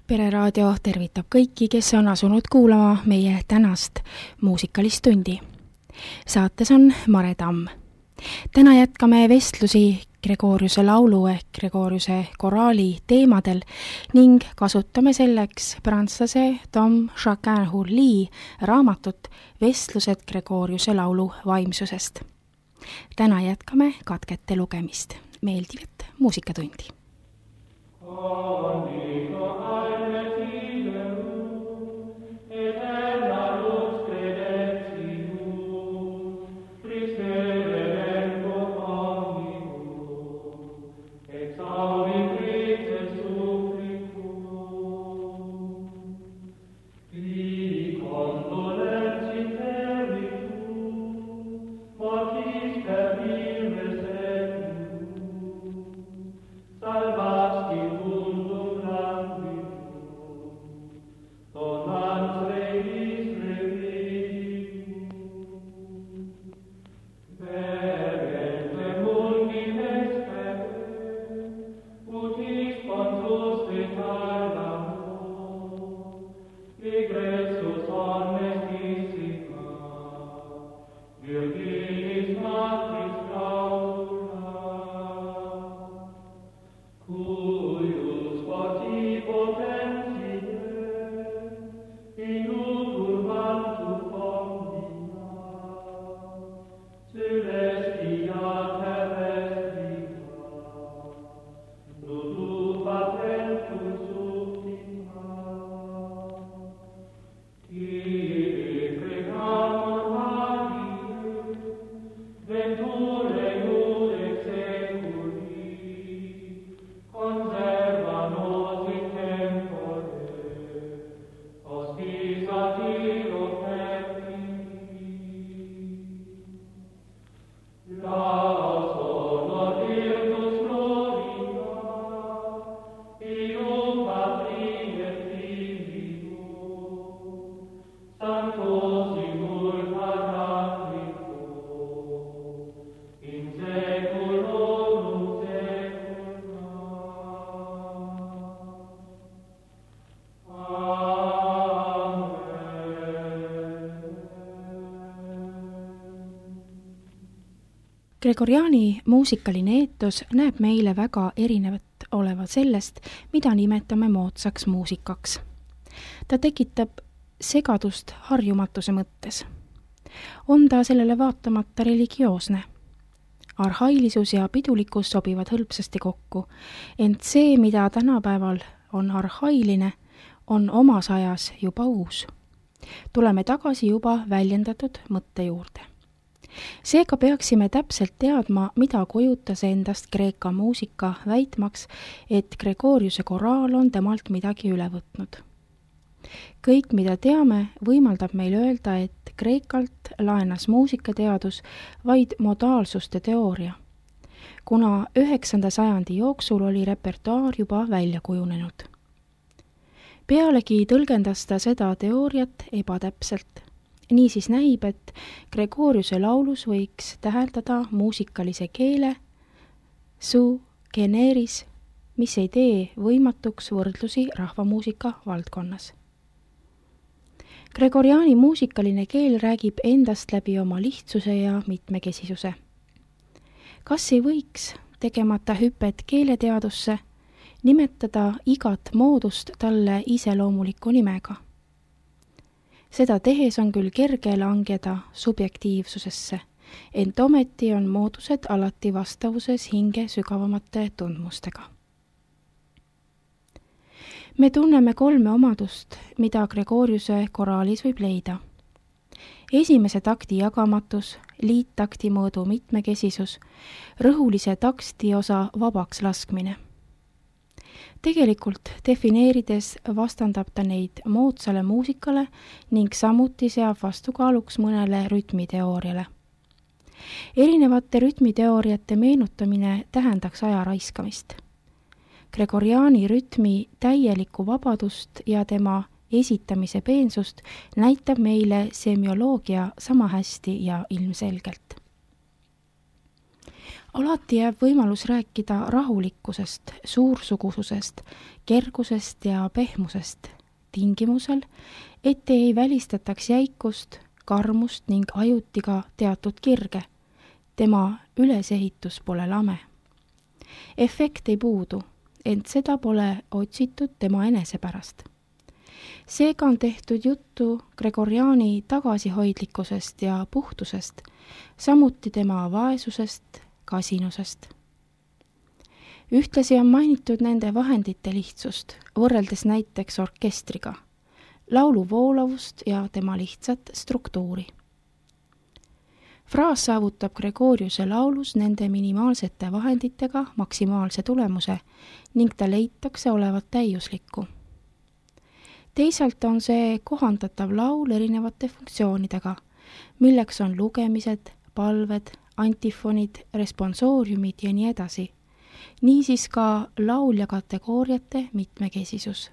Pereraadio tervitab kõiki, kes on asunud kuulama meie tänast muusikalist tundi. Saates on Mare Tamm. Täna jätkame vestlusi Gregoriuse laulu ehk Gregoriuse koraali teemadel ning kasutame selleks prantslase Tom Chacun-Hurli raamatut Vestlused Gregoriuse laulu vaimsusest. Täna jätkame katkete lugemist. Meeldivat muusikatundi! Gregoriani muusikaline eetos näeb meile väga erinevat olevat sellest, mida nimetame moodsaks muusikaks. Ta tekitab segadust harjumatuse mõttes. On ta sellele vaatamata religioosne. Arhailisus ja pidulikkus sobivad hõlpsasti kokku, ent see, mida tänapäeval on arhailine, on omas ajas juba uus. Tuleme tagasi juba väljendatud mõtte juurde. Seega peaksime täpselt teadma, mida kujutas endast Kreeka muusika väitmaks, et Gregoriuse koraal on temalt midagi üle võtnud. Kõik, mida teame, võimaldab meil öelda, et Kreekalt laenas muusikateadus vaid modaalsuste teooria, kuna 9. sajandi jooksul oli repertuaar juba välja kujunenud. Pealegi tõlgendas ta seda teooriat ebatäpselt. Niisiis näib, et Gregoriuse laulus võiks täheldada muusikalise keele su generis, mis ei tee võimatuks võrdlusi rahvamuusika valdkonnas. Gregoriani muusikaline keel räägib endast läbi oma lihtsuse ja mitmekesisuse. Kas ei võiks, tegemata hüpet keeleteadusse, nimetada igat moodust talle iseloomuliku nimega? Seda tehes on küll kerge langeda subjektiivsusesse, ent ometi on moodused alati vastavuses hinge sügavamate tundmustega. Me tunneme 3 omadust, mida Gregoriuse koraalis võib leida. Esimese takti jagamatus, liittakti mõõdu mitmekesisus, rõhulise taksti osa vabaks laskmine. Tegelikult defineerides vastandab ta neid moodsale muusikale ning samuti seab vastukaaluks mõnele rütmiteooriale. Erinevate rütmiteooriate meenutamine tähendaks aja raiskamist. Gregoriani rütmi täielikku vabadust ja tema esitamise peensust näitab meile semioloogia sama hästi ja ilmselgelt. Alati jääb võimalus rääkida rahulikkusest, suursugususest, kergusest ja pehmusest, tingimusel, et ei välistataks jäikust, karmust ning ajuti ka teatud kirge. Tema ülesehitus pole lame. Efekt ei puudu, ent seda pole otsitud tema enese pärast. Seega on tehtud juttu Gregoriani tagasihoidlikkusest ja puhtusest, samuti tema vaesusest, kasinusest. Ühtlasi on mainitud nende vahendite lihtsust, võrreldes näiteks orkestriga, laulu voolavust ja tema lihtsat struktuuri. Fraas saavutab Gregoriuse laulus nende minimaalsete vahenditega maksimaalse tulemuse ning ta leitakse olevat täiuslikku. Teisalt on see kohandatav laul erinevate funktsioonidega, milleks on lugemised, palved, antifonid, responsooriumid ja nii edasi. Niisiis ka laulja kategooriate mitmekesisus.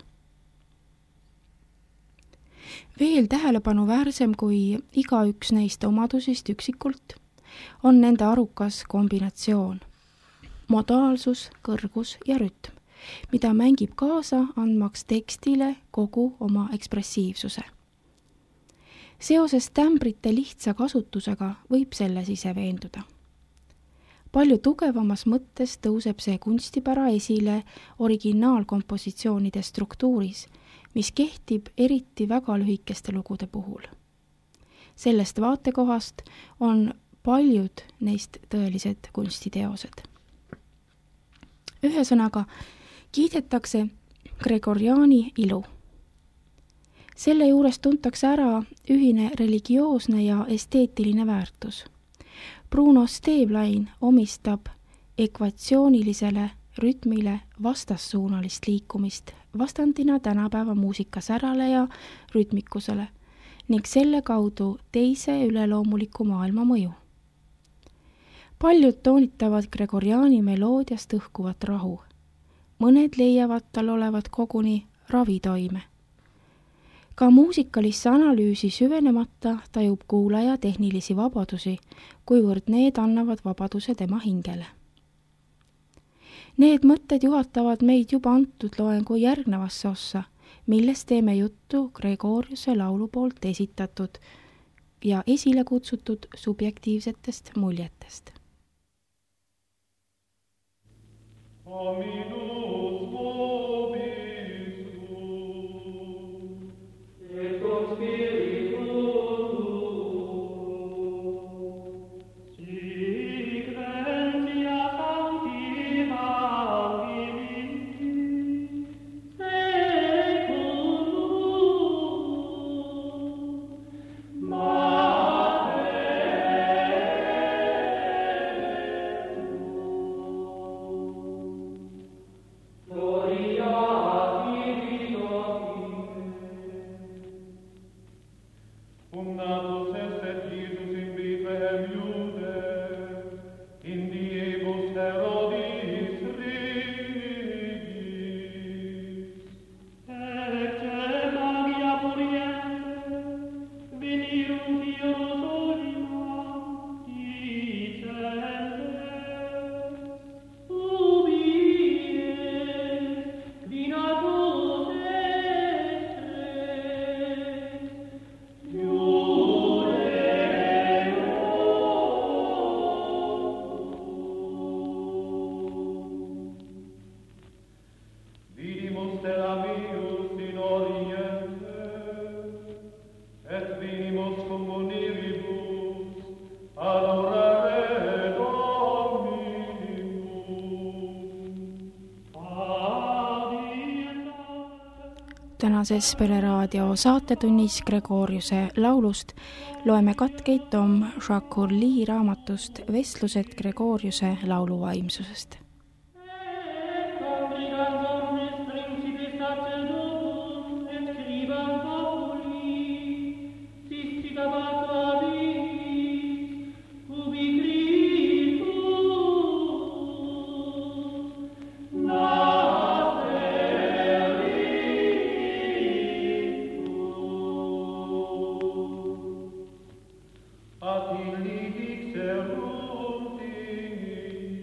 Veel tähelepanuväärsem kui igaüks neist omadusist üksikult on nende arukas kombinatsioon, modaalsus, kõrgus ja rütm, mida mängib kaasa andmaks tekstile kogu oma ekspressiivsuse. Seoses tämbrite lihtsa kasutusega võib selles ise veenduda. Palju tugevamas mõttes tõuseb see kunstipära esile originaalkompositsioonide struktuuris, mis kehtib eriti väga lühikeste lugude puhul. Sellest vaatekohast on paljud neist tõelised kunstiteosed. Ühesõnaga, kiidetakse Gregoriani ilu. Selle juures tuntakse ära ühine religioosne ja esteetiline väärtus. Bruno Stäblein omistab ekvatsioonilisele rütmile vastassuunalist liikumist vastandina tänapäeva muusikasärale ja rütmikusele ning selle kaudu teise üleloomuliku maailma mõju. Paljud toonitavad Gregoriani meloodiast õhkuvat rahu. Mõned leiavad tal olevat koguni ravitoime. Ka muusikalisse analüüsi süvenemata tajub kuulaja tehnilisi vabadusi, kuivõrd need annavad vabaduse tema hingele. Need mõtted juhatavad meid juba antud loengu järgnevasse ossa, milles teeme juttu Gregoriuse laulu poolt esitatud ja esile kutsutud subjektiivsetest muljetest. Tänases Pere Raadio saatetunnis Gregoriuse laulust loeme katkeid Tom Shakur-Lee raamatust Vestlused Gregoriuse lauluvaimsusest. At in lidic serum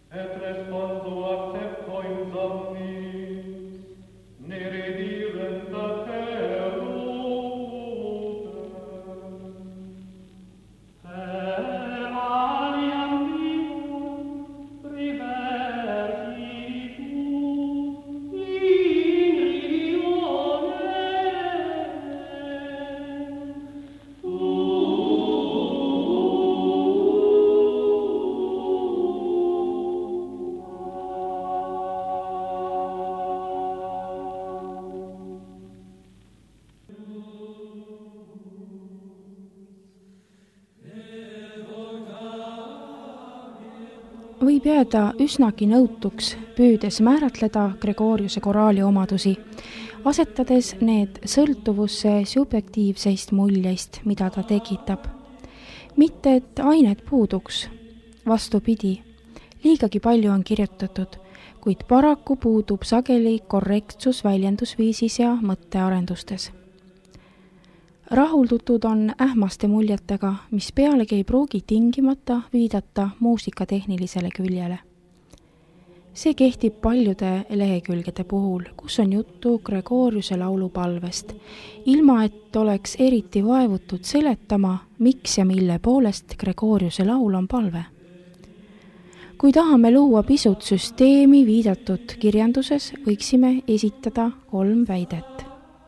Võib jääda üsnagi nõutuks, püüdes määratleda Gregoriuse koraali omadusi, asetades need sõltuvusse subjektiivseist muljeist, mida ta tekitab. Mitte, et ainet puuduks, vastupidi, liigagi palju on kirjutatud, kuid paraku puudub sageli korrektsus väljendusviisis ja mõttearendustes. Rahuldutud on ähmaste muljetega, mis pealegi ei pruugi tingimata viidata muusikatehnilisele küljele. See kehtib paljude lehekülgede puhul, kus on juttu Gregoriuse laulupalvest, ilma et oleks eriti vaevutud seletama, miks ja mille poolest Gregoriuse laul on palve. Kui tahame luua pisut süsteemi viidatud kirjanduses, võiksime esitada 3 väidet.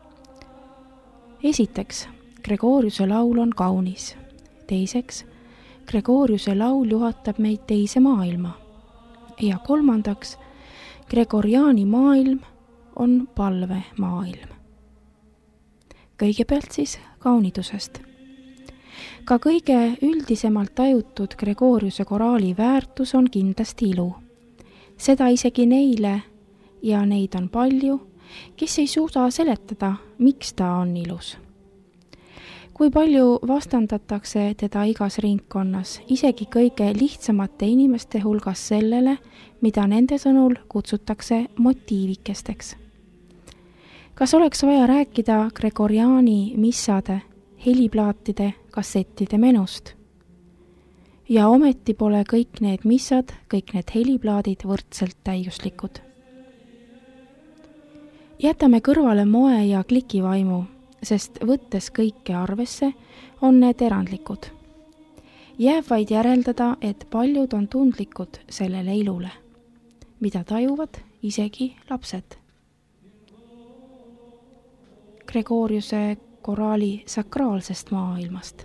Esiteks, Gregoriuse laul on kaunis. Teiseks, Gregoriuse laul juhatab meid teise maailma. Ja 3, Gregoriani maailm on palvemaailm. Kõigepealt siis kaunidusest. Ka kõige üldisemalt tajutud Gregoriuse koraali väärtus on kindlasti ilu. Seda isegi neile, ja neid on palju, kes ei suuda seletada, miks ta on ilus. Kui palju vastandatakse teda igas ringkonnas, isegi kõige lihtsamate inimeste hulgas sellele, mida nende sõnul kutsutakse motiivikesteks. Kas oleks vaja rääkida Gregoriani missade, heliplaatide, kassettide menust? Ja ometi pole kõik need missad, kõik need heliplaadid võrdselt täiuslikud. Jätame kõrvale moe ja klikivaimu, sest võttes kõike arvesse, on need erandlikud. Jääb vaid järeldada, et paljud on tundlikud sellele ilule, mida tajuvad isegi lapsed. Gregoriuse koraali sakraalsest maailmast.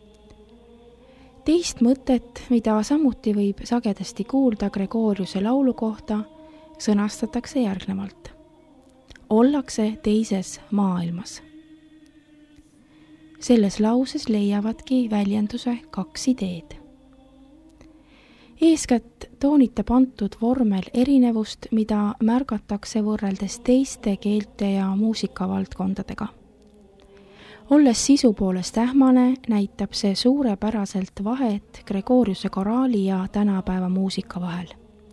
Teist mõtet, mida samuti võib sagedasti kuulda Gregoriuse laulu kohta, sõnastatakse järgnevalt. Ollakse teises maailmas. Selles lauses leiavadki väljenduse 2 ideed. Eeskätt toonitab antud vormel erinevust, mida märgatakse võrreldes teiste keelte ja muusikavaldkondadega. Olles sisu poolest ähmane, näitab see suurepäraselt vahet Gregoriuse koraali ja tänapäeva muusika vahel.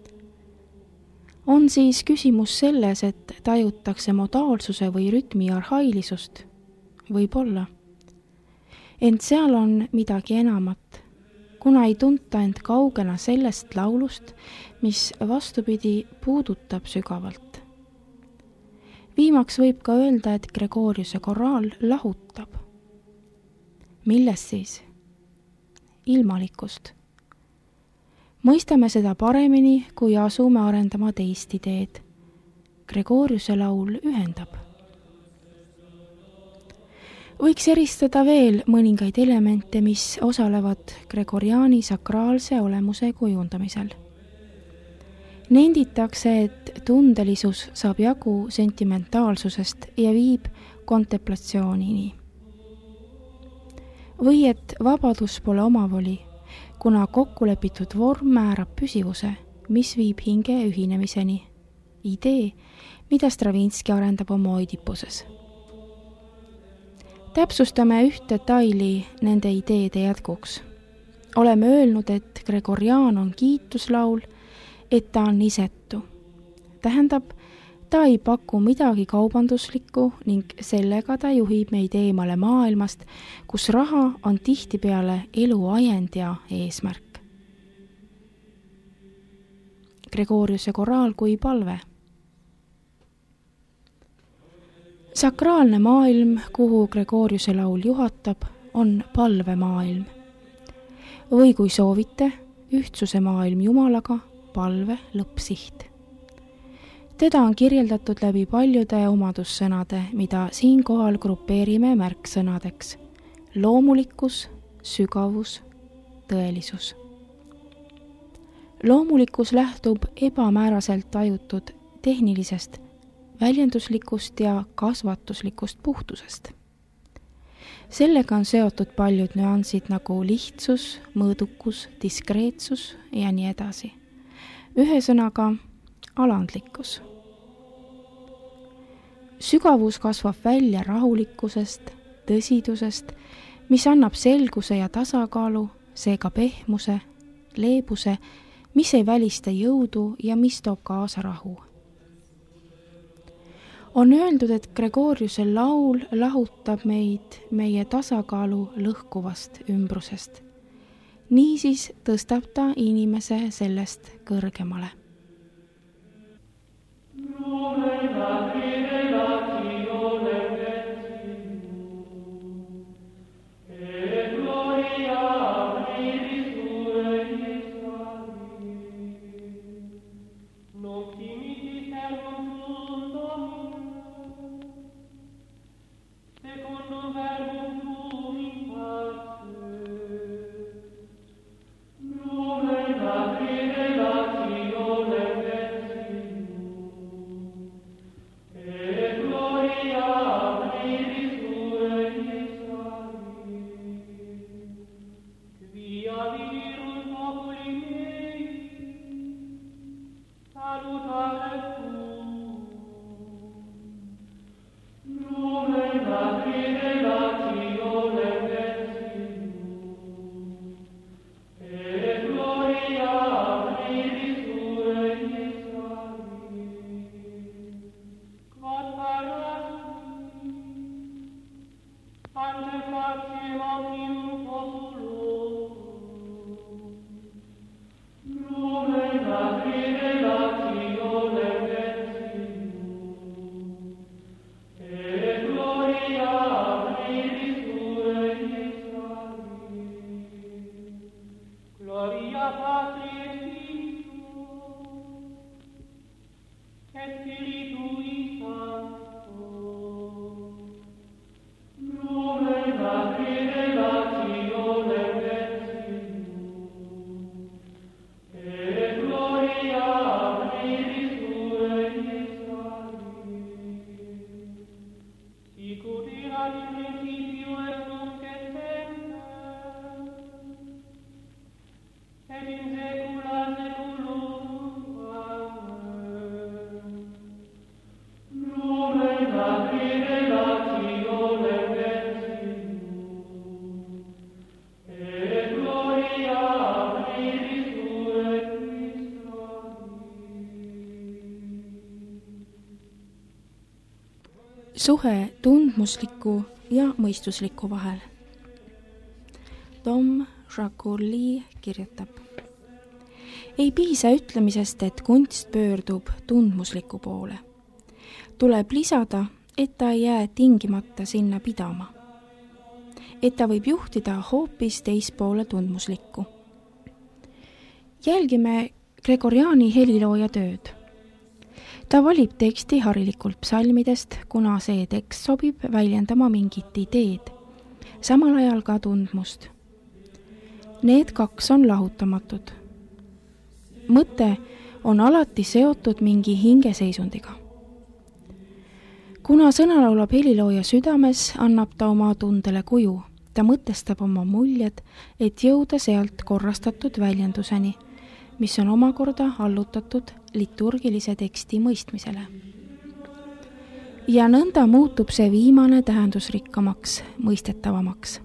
On siis küsimus selles, et tajutakse modaalsuse või rütmi arhailisust? Võib-olla. Ent seal on midagi enamat, kuna ei tunta end kaugena sellest laulust, mis vastupidi puudutab sügavalt. Viimaks võib ka öelda, et Gregoriuse koraal lahutab. Millest siis? Ilmalikust. Mõistame seda paremini, kui asume arendama teist ideed. Gregoriuse laul ühendab. Võiks eristada veel mõningaid elemente, mis osalevad Gregoriani sakraalse olemuse kujundamisel. Nenditakse, et tundelisus saab jagu sentimentaalsusest ja viib kontemplatsioonini. Või et vabadus pole omavoli, kuna kokkulepitud vorm määrab püsivuse, mis viib hinge ühinemiseni. Idee, mida Stravinski arendab oma Oidipuses. Täpsustame üht detaili nende ideede jätkuks. Oleme öelnud, et Gregorian on kiituslaul, et ta on isetu. Tähendab, ta ei paku midagi kaubanduslikku ning sellega ta juhib meid eemale maailmast, kus raha on tihtipeale elu ajend ja eesmärk. Gregoriuse koraal kui palve. Sakraalne maailm, kuhu Gregoriuse laul juhatab, on palvemaailm. Või kui soovite, ühtsuse maailm Jumalaga, palve lõppsiht. Teda on kirjeldatud läbi paljude omadussõnade, mida siinkohal grupeerime märksõnadeks: loomulikkus, sügavus, tõelisus. Loomulikkus lähtub ebamääraselt tajutud tehnilisest, väljenduslikust ja kasvatuslikust puhtusest. Sellega on seotud paljud nüansid nagu lihtsus, mõõdukus, diskreetsus ja nii edasi. Ühesõnaga, alandlikkus. Sügavus kasvab välja rahulikkusest, tõsidusest, mis annab selguse ja tasakaalu, seega pehmuse, leebuse, mis ei välista jõudu ja mis toob kaasa rahu. On öeldud, et Gregoriuse laul lahutab meid meie tasakaalu lõhkuvast ümbrusest. Niisiis tõstab ta inimese sellest kõrgemale. Suhe tundmusliku ja mõistusliku vahel. Tom Shakurli kirjutab: ei piisa ütlemisest, et kunst pöördub tundmusliku poole. Tuleb lisada, et ta ei jää tingimata sinna pidama. Et ta võib juhtida hoopis teispoole tundmuslikku. Jälgime Gregoriani helilooja tööd. Ta valib teksti harilikult psalmidest, kuna see tekst sobib väljendama mingit ideed, samal ajal ka tundmust. Need kaks on lahutamatud. Mõte on alati seotud mingi hingeseisundiga. Kuna sõna laulab helilooja südames, annab ta oma tundele kuju. Ta mõtestab oma muljed, et jõuda sealt korrastatud väljenduseni, mis on omakorda allutatud liturgilise teksti mõistmisele. Ja nõnda muutub see viimane tähendusrikkamaks, mõistetavamaks.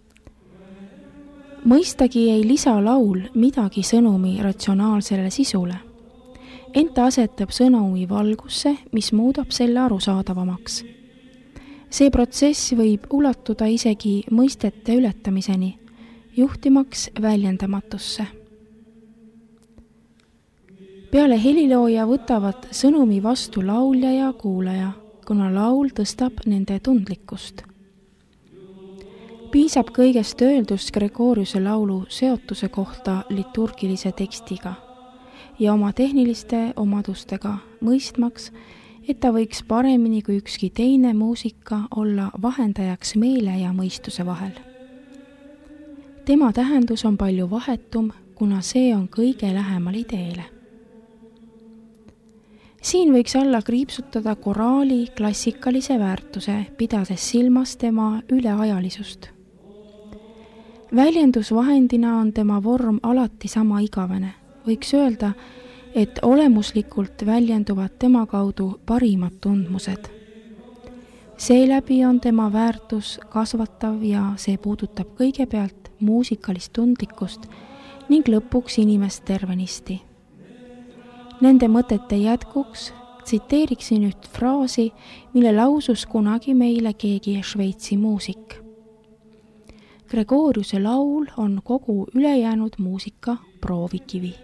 Mõistagi ei lisa laul midagi sõnumi ratsionaalsele sisule, ent ta asetab sõnumi valgusse, mis muudab selle arusaadavamaks. See protsess võib ulatuda isegi mõistete ületamiseni, juhtimaks väljendamatusse. Peale helilooja võtavad sõnumi vastu laulja ja kuulaja, kuna laul tõstab nende tundlikkust. Piisab kõigest öeldust Gregoriuse laulu seotuse kohta liturgilise tekstiga ja oma tehniliste omadustega mõistmaks, et ta võiks paremini kui ükski teine muusika olla vahendajaks meele ja mõistuse vahel. Tema tähendus on palju vahetum, kuna see on kõige lähemal ideele. Siin võiks alla kriipsutada koraali klassikalise väärtuse, pidades silmas tema üleajalisust. Väljendusvahendina on tema vorm alati sama igavene. Võiks öelda, et olemuslikult väljenduvad tema kaudu parimad tundmused. Seeläbi on tema väärtus kasvatav ja see puudutab kõigepealt muusikalist tundlikkust ning lõpuks inimest tervenisti. Nende mõtete jätkuks tsiteeriksin üht fraasi, mille lausus kunagi meile keegi Šveitsi muusik. Gregoriuse laul on kogu ülejäänud muusika proovikivi.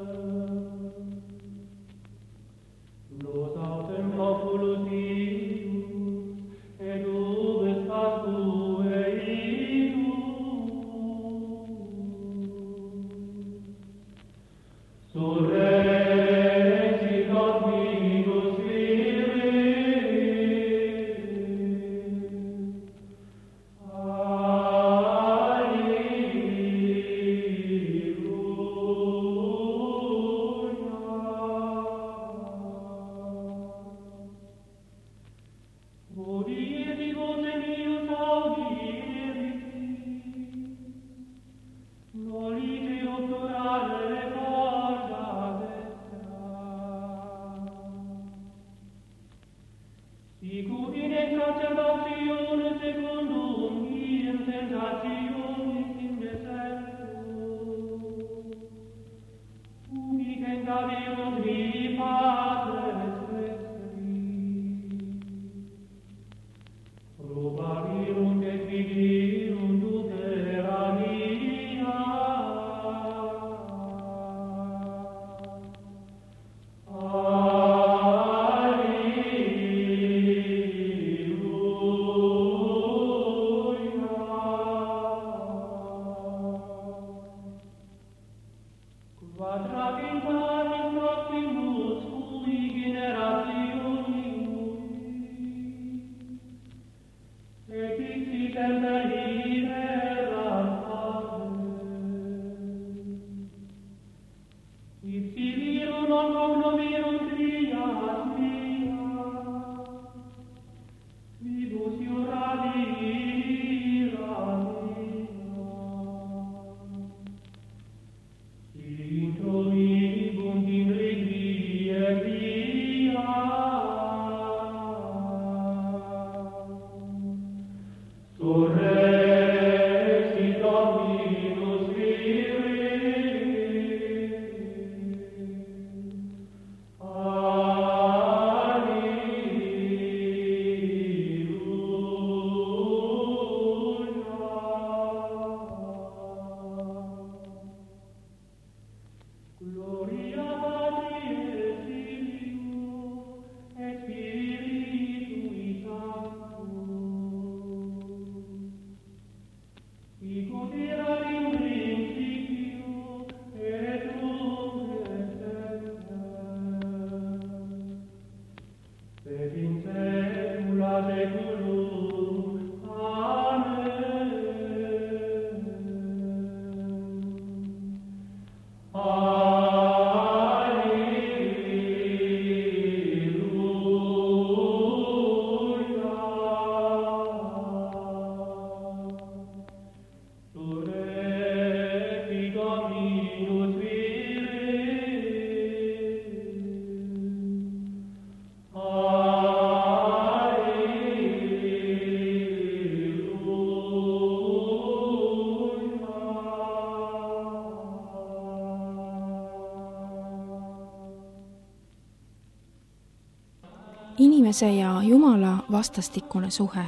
Los autem populus Inimese ja Jumala vastastikune suhe.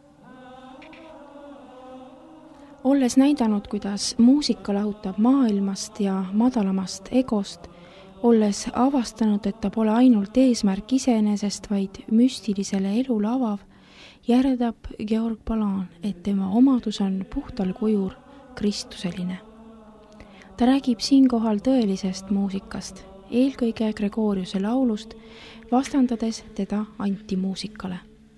Olles näidanud, kuidas muusika lahutab maailmast ja madalamast egost, olles avastanud, et ta pole ainult eesmärk iseenesest, vaid müstilisele elule avav, järeldab Georg Balan, et tema omadus on puhtal kujul kristuseline. Ta räägib siinkohal tõelisest muusikast, eelkõige Gregoriuse laulust, vastandades teda antimuusikale.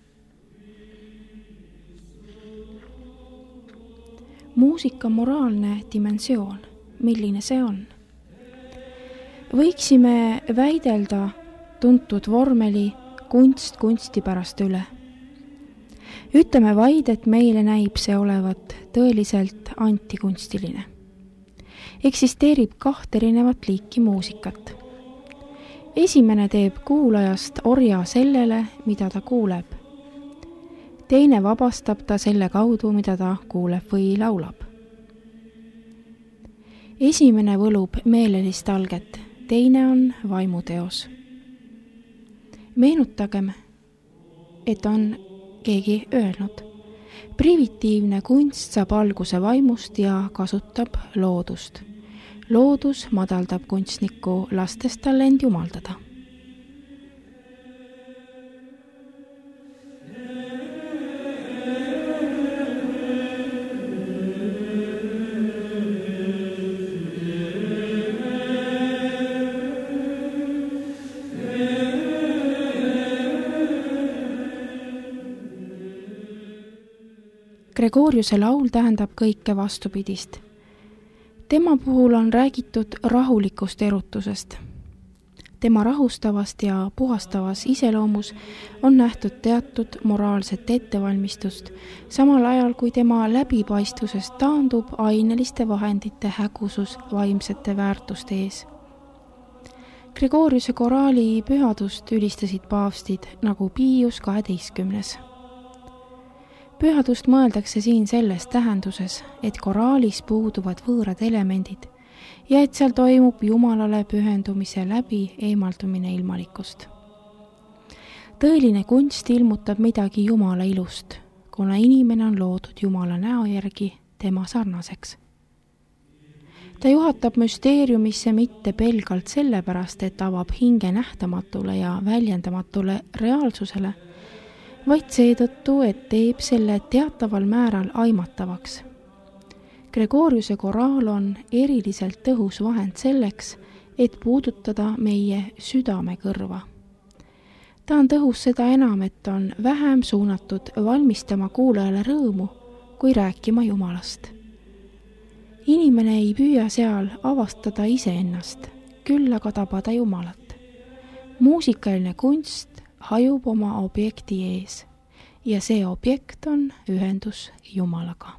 Muusika moraalne dimensioon, milline see on? Võiksime väidelda tuntud vormeli kunst kunsti pärast üle. Ütleme vaid, et meile näib see olevat tõeliselt antikunstiline. Eksisteerib 2 erinevat liiki muusikat. Esimene teeb kuulajast orja sellele, mida ta kuuleb. Teine vabastab ta selle kaudu, mida ta kuuleb või laulab. Esimene võlub meelelist alget, teine on vaimuteos. Meenutagem, et on keegi öelnud, primitiivne kunst saab alguse vaimust ja kasutab loodust. Loodus madaldab kunstniku, lastes tal end jumaldada. Gregoriuse laul tähendab kõike vastupidist. Tema puhul on räägitud rahulikust erutusest. Tema rahustavast ja puhastavas iseloomus on nähtud teatud moraalset ettevalmistust, samal ajal kui tema läbipaistvusest taandub aineliste vahendite hägusus vaimsete väärtuste ees. Gregoriuse koraali pühadust ülistasid paavstid nagu Pius 12. Pühadust mõeldakse siin selles tähenduses, et koraalis puuduvad võõrad elemendid ja et seal toimub Jumalale pühendumise läbi eemaldumine ilmalikust. Tõeline kunst ilmutab midagi Jumala ilust, kuna inimene on loodud Jumala näo järgi tema sarnaseks. Ta juhatab müsteeriumisse mitte pelgalt sellepärast, et avab hinge nähtamatule ja väljendamatule reaalsusele, vaid seetõttu, et teeb selle teataval määral aimatavaks. Gregoriuse koraal on eriliselt tõhus vahend selleks, et puudutada meie südamekõrva. Ta on tõhus seda enam, et on vähem suunatud valmistama kuulajale rõõmu, kui rääkima Jumalast. Inimene ei püüa seal avastada iseennast, küll aga tabada Jumalat. Muusikaline kunst hajub oma objekti ees ja see objekt on ühendus Jumalaga.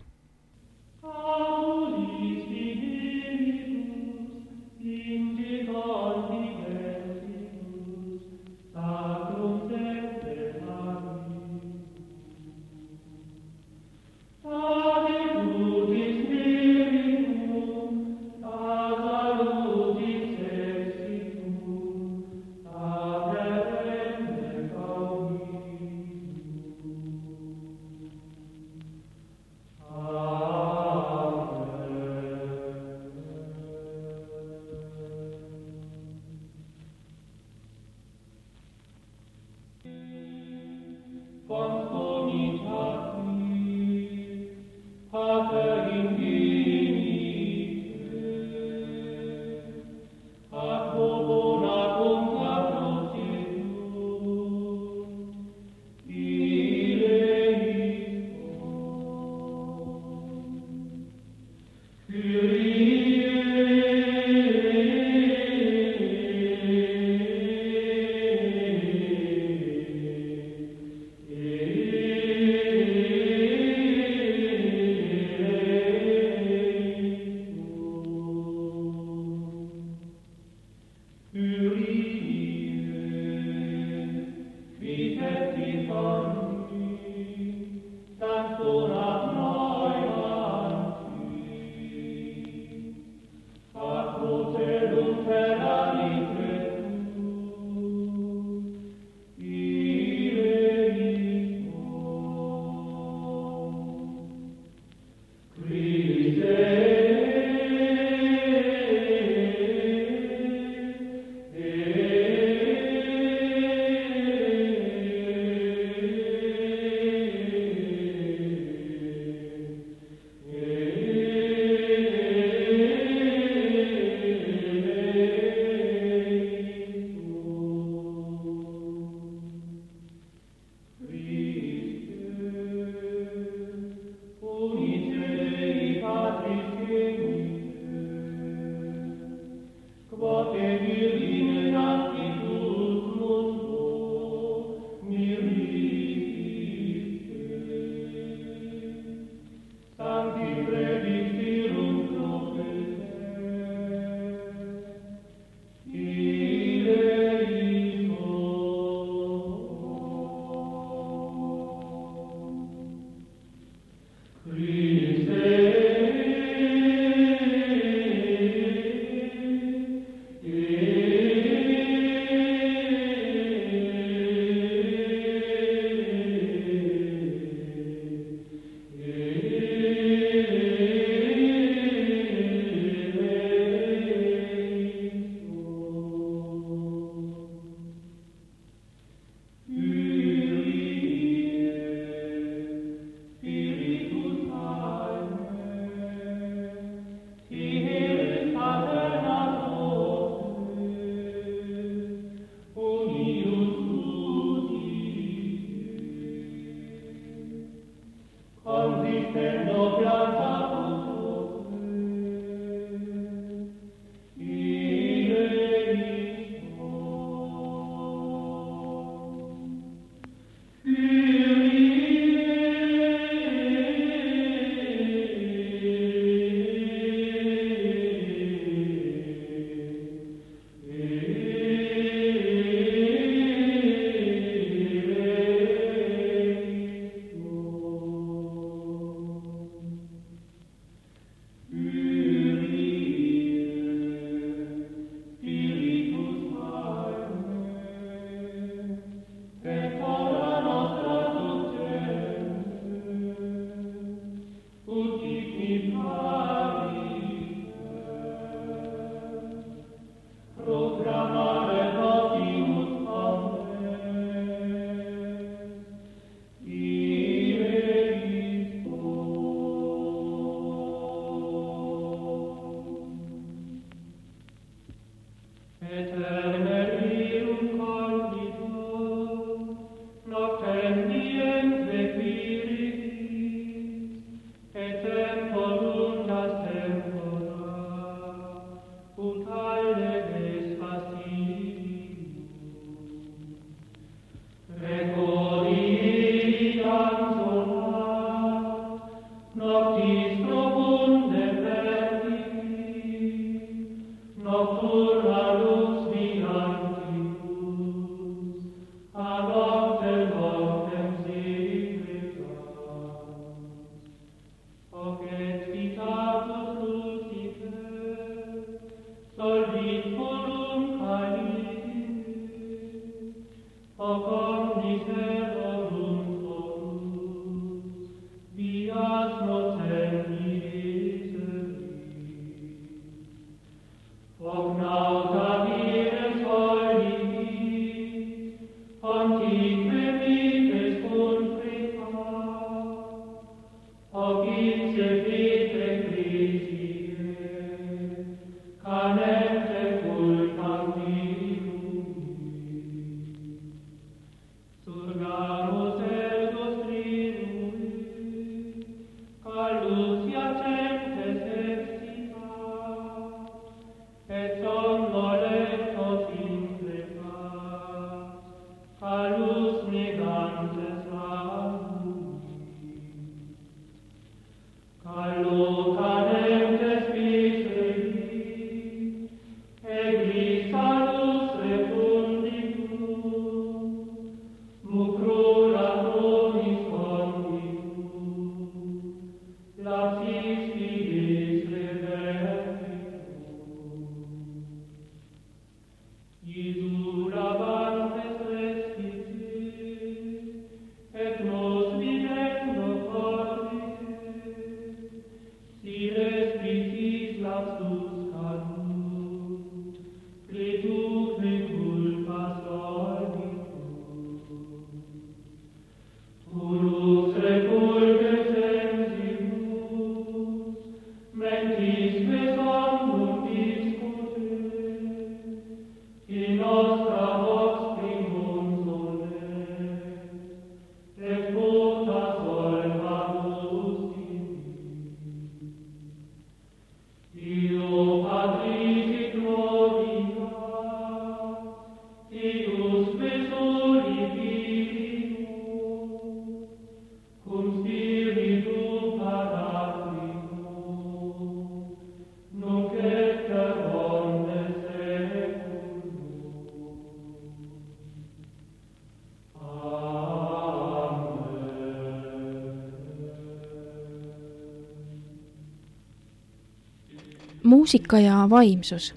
Muusika ja vaimsus.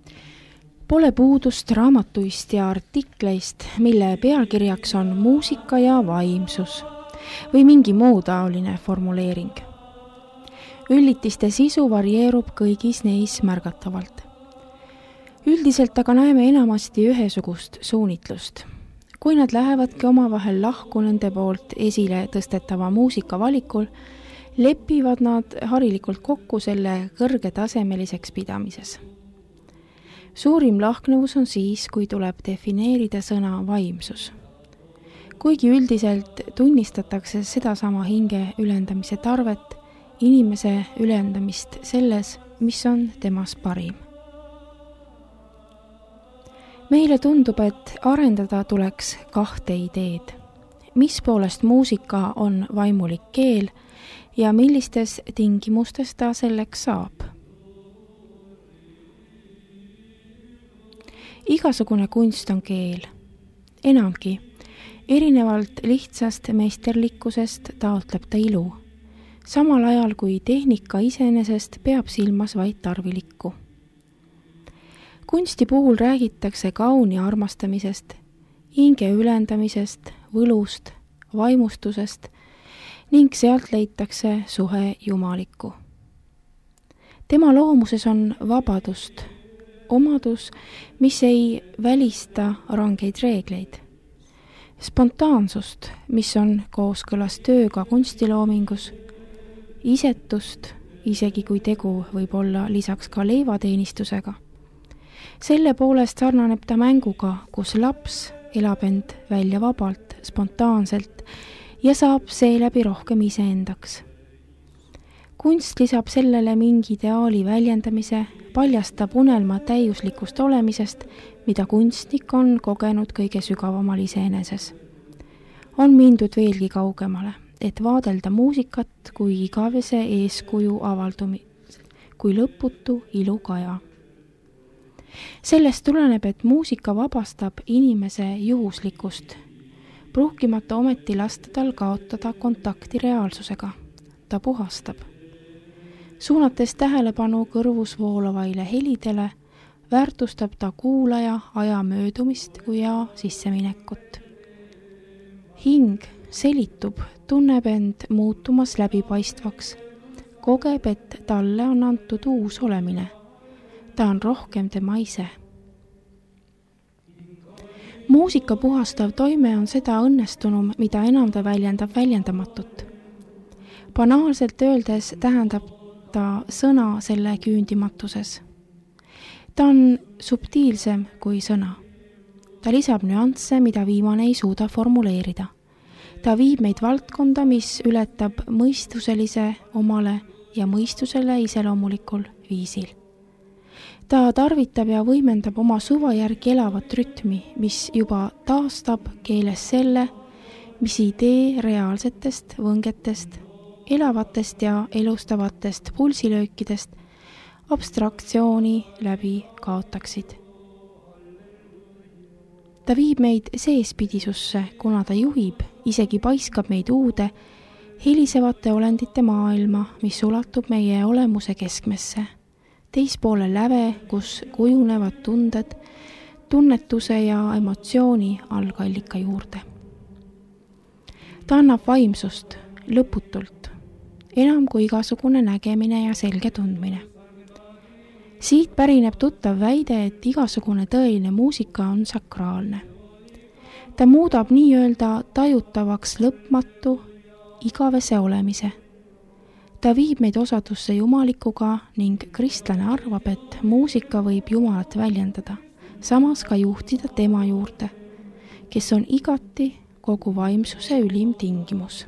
Pole puudust raamatuist ja artikleist, mille pealkirjaks on muusika ja vaimsus või mingi muu taoline formuleering. Üllitiste sisu varieerub kõigis neis märgatavalt. Üldiselt aga näeme enamasti ühesugust suunitlust. Kui nad lähevadki omavahel lahku nende poolt esile tõstetava muusika valikul, lepivad nad harilikult kokku selle kõrgetasemeliseks pidamises. Suurim lahknevus on siis, kui tuleb defineerida sõna vaimsus. Kuigi üldiselt tunnistatakse sedasama hinge ülendamise tarvet, inimese ülendamist selles, mis on temas parim. Meile tundub, et arendada tuleks kahte ideed. Mis poolest muusika on vaimulik keel ja millistes tingimustes ta selleks saab. Igasugune kunst on keel. Enamgi, erinevalt lihtsast meisterlikkusest taotleb ta ilu, samal ajal kui tehnika iseenesest peab silmas vaid tarvilikku. Kunsti puhul räägitakse kauni armastamisest, hinge ülendamisest, võlust, vaimustusest ning sealt leitakse suhe jumalikku. Tema loomuses on vabadust, omadus, mis ei välista rangeid reegleid. Spontaansust, mis on kooskõlas tööga kunstiloomingus, isetust, isegi kui tegu võib olla lisaks ka leivateenistusega. Selle poolest sarnaneb ta mänguga, kus laps elab end välja vabalt, spontaanselt ja saab seeläbi rohkem iseendaks. Kunst lisab sellele mingi ideaali väljendamise, paljastab unelma täiuslikust olemisest, mida kunstnik on kogenud kõige sügavamal iseeneses. On mindud veelgi kaugemale, et vaadelda muusikat kui igavese eeskuju kui lõputu ilukaja. Sellest tuleneb, et muusika vabastab inimese juhuslikust, pruhkimata ometi lasta tal kaotada kontakti reaalsusega. Ta puhastab. Suunates tähelepanu kõrvus voolavaile helidele, väärtustab ta kuulaja aja möödumist kui aja sisseminekut. Hing selitub, tunneb end muutumas läbipaistvaks, kogeb, et talle on antud uus olemine. Ta on rohkem tema ise. Muusika puhastav toime on seda õnnestunum, mida enam ta väljendab väljendamatut. Banaalselt öeldes tähendab ta sõna selle küündimatuses. Ta on subtiilsem kui sõna. Ta lisab nüansse, mida viimane ei suuda formuleerida. Ta viib meid valdkonda, mis ületab mõistuselise omale ja mõistusele iseloomulikul viisil. Ta tarvitab ja võimendab oma suva järgi elavat rütmi, mis juba taastab keeles selle, mis idee reaalsetest võngetest, elavatest ja elustavatest pulsilöökidest abstraktsiooni läbi kaotaksid. Ta viib meid seespidisusse, kuna ta juhib, isegi paiskab meid uude, helisevate olendite maailma, mis ulatub meie olemuse keskmesse. Teispoole läve, kus kujunevad tunded, tunnetuse ja emotsiooni algallika juurde. Ta annab vaimsust lõputult, enam kui igasugune nägemine ja selge tundmine. Siit pärineb tuttav väide, et igasugune tõeline muusika on sakraalne. Ta muudab nii-öelda tajutavaks lõpmatu, igavese olemise. Ta viib meid osadusse jumalikuga ning kristlane arvab, et muusika võib Jumalat väljendada, samas ka juhtida tema juurde, kes on igati kogu vaimsuse ülim tingimus.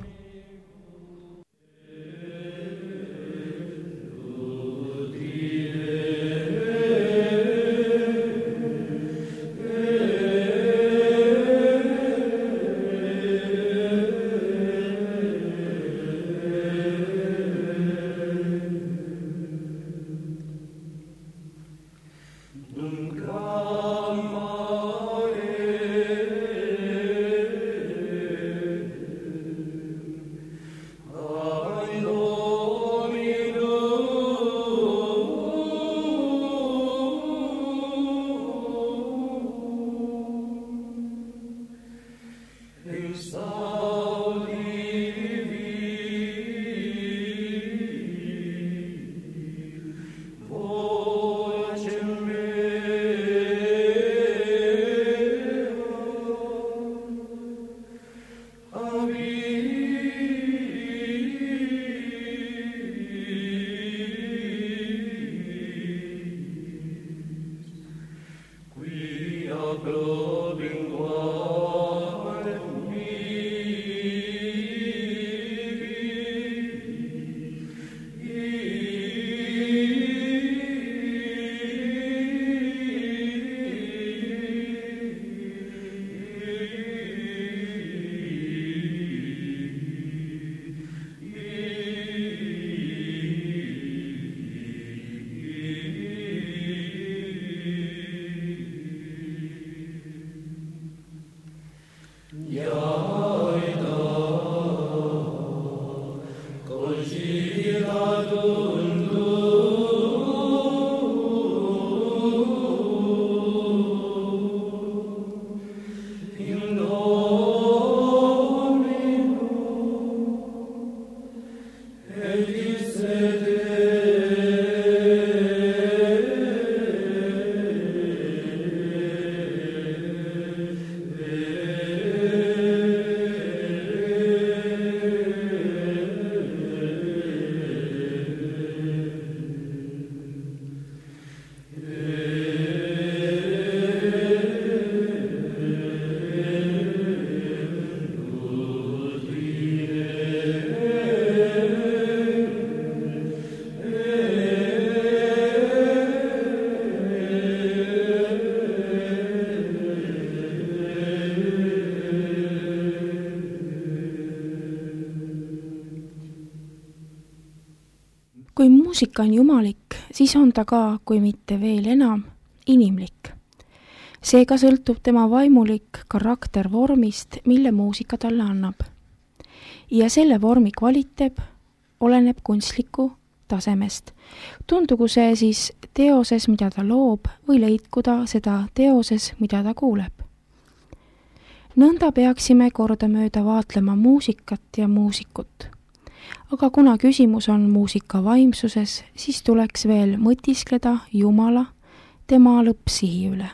Kui muusika on jumalik, siis on ta ka, kui mitte veel enam, inimlik. Seega sõltub tema vaimulik karakter vormist, mille muusika talle annab. Ja selle vormi kvaliteet oleneb kunstliku tasemest. Tundugu see siis teoses, mida ta loob, või leidkuda seda teoses, mida ta kuuleb. Nõnda peaksime kordamööda vaatlema muusikat ja muusikut. Aga kuna küsimus on muusika vaimsuses, siis tuleks veel mõtiskleda Jumala, tema lõppsihi üle.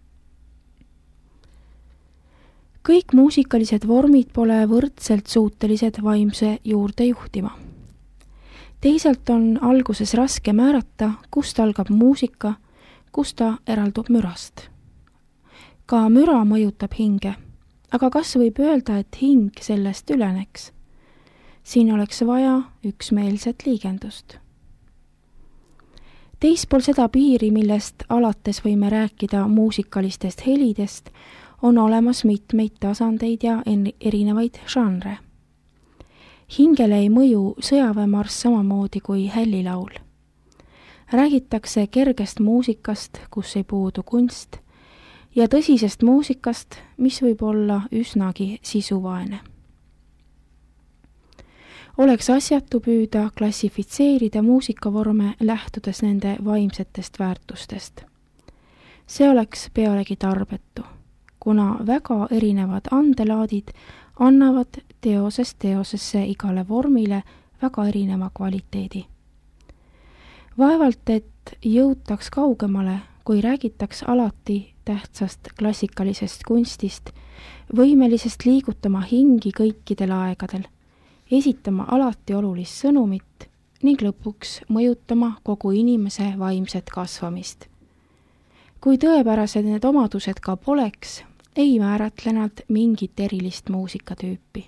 Kõik muusikalised vormid pole võrdselt suutelised vaimse juurde juhtima. Teisalt on alguses raske määrata, kust algab muusika, kust ta eraldub mürast. Ka müra mõjutab hinge, aga kas võib öelda, et hing sellest üleneks? Siin oleks vaja üksmeelset liigendust. Teispool seda piiri, millest alates võime rääkida muusikalistest helidest, on olemas mitmeid tasandeid ja erinevaid žanre. Hingele ei mõju sõjaväemarss samamoodi kui hällilaul. Räägitakse kergest muusikast, kus ei puudu kunst, ja tõsisest muusikast, mis võib olla üsnagi sisuvaene. Oleks asjatu püüda klassifitseerida muusikavorme lähtudes nende vaimsetest väärtustest. See oleks pealegi tarbetu, kuna väga erinevad andelaadid annavad teosest teosesse igale vormile väga erineva kvaliteedi. Vaevalt, et jõutaks kaugemale, kui räägitaks alati tähtsast klassikalisest kunstist, võimelisest liigutama hingi kõikidel aegadel, esitama alati olulist sõnumit ning lõpuks mõjutama kogu inimese vaimset kasvamist. Kui tõepärased need omadused ka poleks, ei määratle nad mingit erilist muusikatüüpi.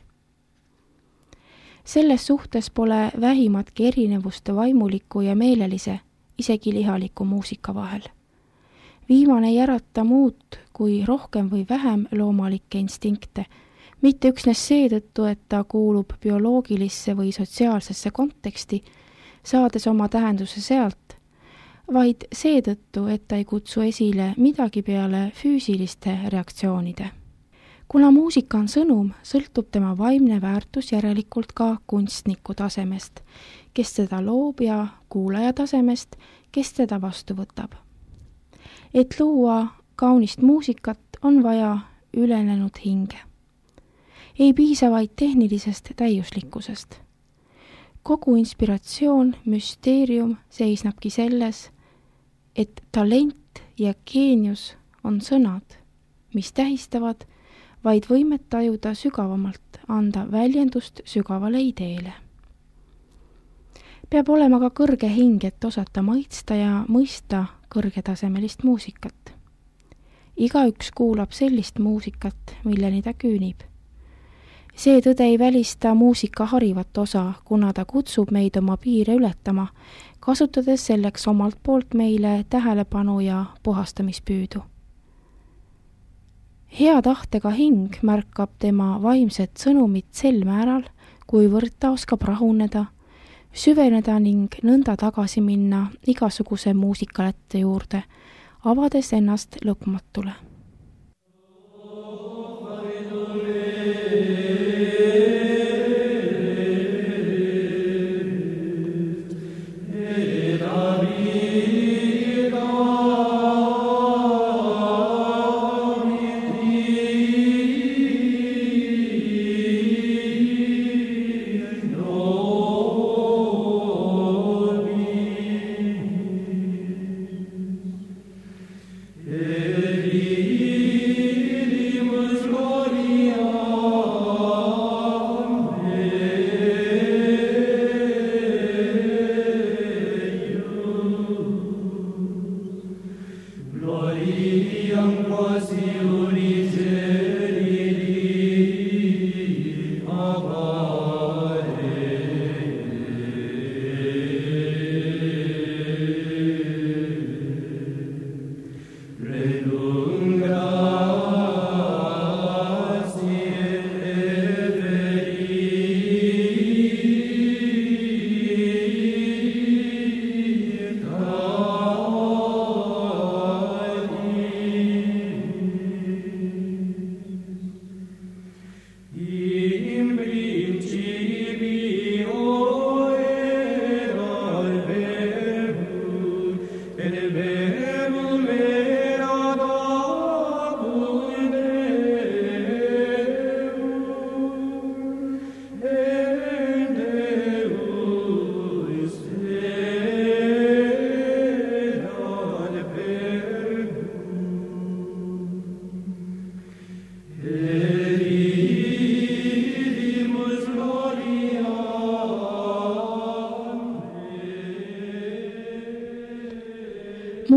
Selles suhtes pole vähimatki erinevust vaimuliku ja meelelise, isegi lihaliku muusika vahel. Viimane ei ärata muud kui rohkem või vähem loomalikke instinkte, mitte üksnes seetõttu, et ta kuulub bioloogilisse või sotsiaalsesse konteksti, saades oma tähenduse sealt, vaid seetõttu, et ta ei kutsu esile midagi peale füüsiliste reaktsioonide. Kuna muusika on sõnum, sõltub tema vaimne väärtus järelikult ka kunstniku tasemest, kes teda loob, ja kuulaja tasemest, kes teda vastu võtab. Et luua kaunist muusikat, on vaja ülenenud hinge. Ei piisa vaid tehnilisest täiuslikkusest. Kogu inspiratsioon, müsteerium seisnabki selles, et talent ja geenius on sõnad, mis tähistavad vaid võimet tajuda sügavamalt, anda väljendust sügavale ideele. Peab olema ka kõrge hing, et osata mõista ja mõista kõrgetasemelist muusikat. Igaüks kuulab sellist muusikat, milleni ta küünib. See tõde ei välista muusika harivat osa, kuna ta kutsub meid oma piire ületama, kasutades selleks omalt poolt meile tähelepanu ja puhastamispüüdu. Hea tahtega hing märkab tema vaimset sõnumit sel määral, kuivõrd ta oskab rahuneda, süveneda ning nõnda tagasi minna igasuguse muusikalätte juurde, avades ennast lõpmatule. Eri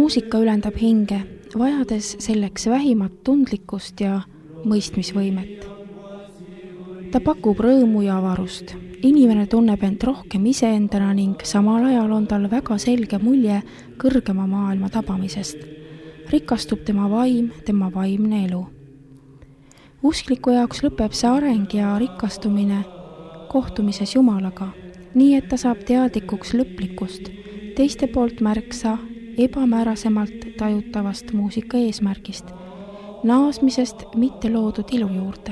muusika ülendab hinge, vajades selleks vähimat tundlikkust ja mõistmisvõimet. Ta pakub rõõmu ja avarust. Inimene tunneb end rohkem iseendana ning samal ajal on tal väga selge mulje kõrgema maailma tabamisest. Rikastub tema vaim, tema vaimne elu. Uskliku jaoks lõpeb see areng ja rikastumine kohtumises Jumalaga, nii et ta saab teadlikuks lõplikust, teiste poolt märksa ebamäärasemalt tajutavast muusika eesmärgist, naasmisest mitte loodud ilu juurde.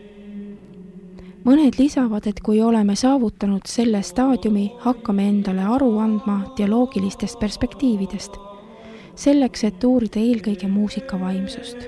Mõned lisavad, et kui oleme saavutanud selle staadiumi, hakkame endale aru andma dialoogilistest perspektiividest, selleks, et uurida eelkõige muusika vaimsust.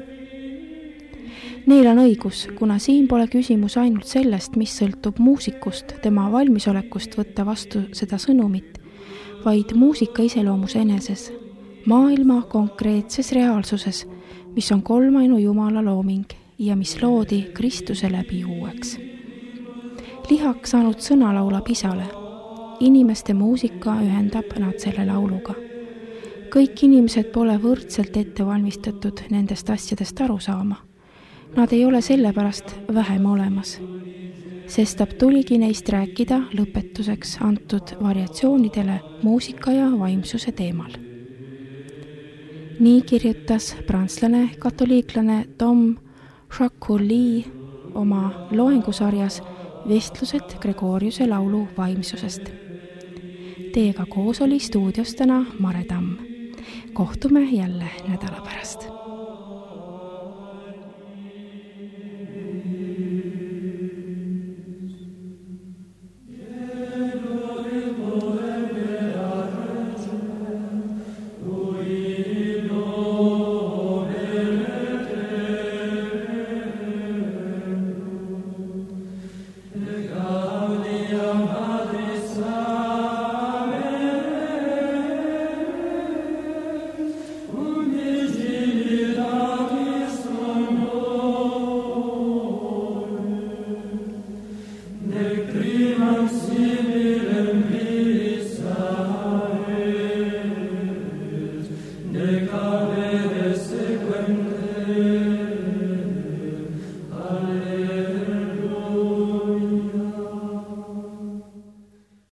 Neil on õigus, kuna siin pole küsimus ainult sellest, mis sõltub muusikust, tema valmisolekust võtta vastu seda sõnumit, vaid muusika iseloomus eneses, maailma konkreetses reaalsuses, mis on kolmainu Jumala looming ja mis loodi Kristuse läbi uueks. Lihaks saanud sõna laulab isale. Inimeste muusika ühendab nad selle lauluga. Kõik inimesed pole võrdselt ette valmistatud nendest asjadest aru saama. Nad ei ole sellepärast vähem olemas. Sestap tuligi neist rääkida lõpetuseks antud variatsioonidele muusika ja vaimsuse teemal. Nii kirjutas prantslane katoliiklane Tom Chacouli oma loengusarjas Vestlused Gregoriuse laulu vaimsusest. Teiega koos oli stuudios täna Mare Tamm. Kohtume jälle nädala pärast.